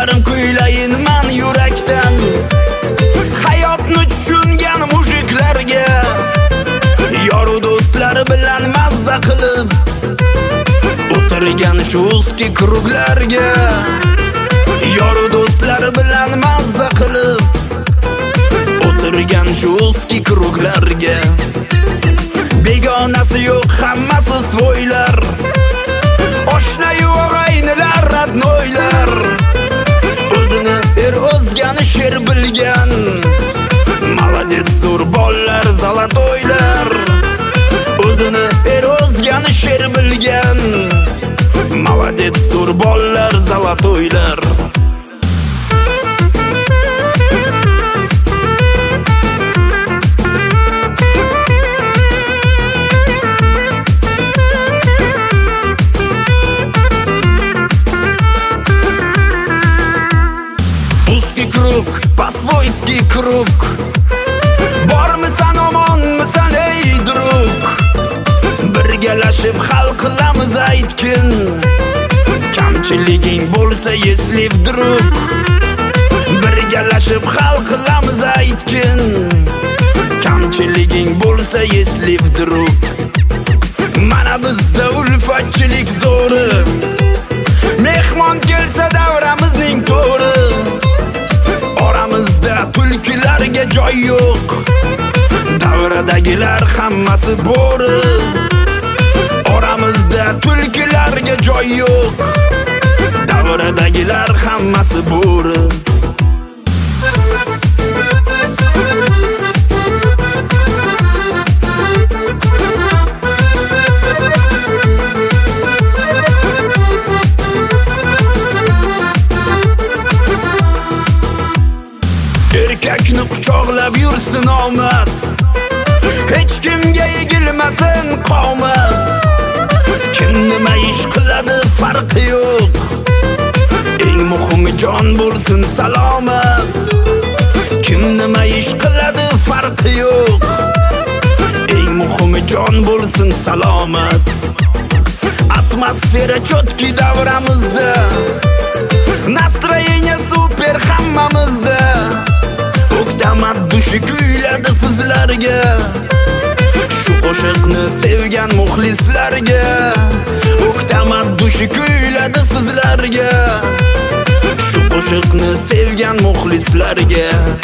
Do'stlarim kuylayin man yurakdan, hayotni tushungan mujiklarga, yoru do'stlari bilan mazza qilib o'tirgan shu узкий kruglarga, yoru do'stlari bilan mazza qilib o'tirgan shu узкий kruglarga. Begonasi yo'q, hammasi svoylar, oshna-yu og'aynilar, radnoylar. O'zini o'zgani sher bilgan, молодец zo'r bollar, zalatoylar. O'zini o'zgani sher bilgan, молодец zo'r bollar, zalatoylar. Kruг, по-свойски kruг. Bormisan, omonmisan ey drug? Birgalashib hal qilamiz aytkin. Kamchiliging bo'lsa если вдруг, birgalashib hal qilamiz aytkin. Kamchiliging bo'lsa если вдруг. Mana bizda ulfatchilik zo'ri, mehmon kelsa davramizning to'ri. Oramizda tulkilarga joy yo'q, davradagilar hammasi bo'ri. Oramizda tulkilarga joy yo'q, davradagilar hammasi bo'ri. Erkakni quchoqlab yursin omad, hech kimga egilmasin qomat. Kim nima ish qiladi farqi yo'q, eng muhimi jon bo'lsin salomat. Kim nima ish qiladi farqi yo'q, eng muhimi jon bo'lsin salomat. Atmosfera chotki davramizda, настроение super hammamizda. O'ktamat dushi kuyladi sizlarga, shu qo'shiqni sevgan muxlislarga. O'ktamat dushi kuyladi sizlarga, shu qo'shiqni sevgan muxlislarga.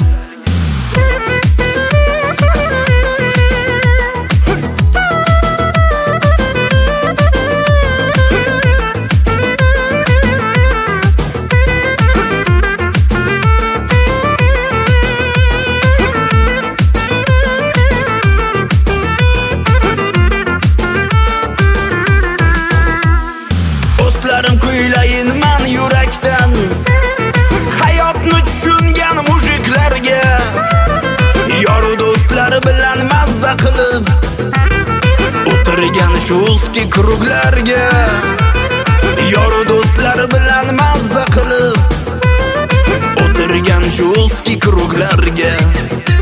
Kuylayin man yurakdan, hayotni tushungan mujiklarga, yoru do'stlari bilan mazza qilib o'tirgan shu узкий kruglarga, yoru do'stlari bilan mazza qilib o'tirgan shu узкий kruglarga.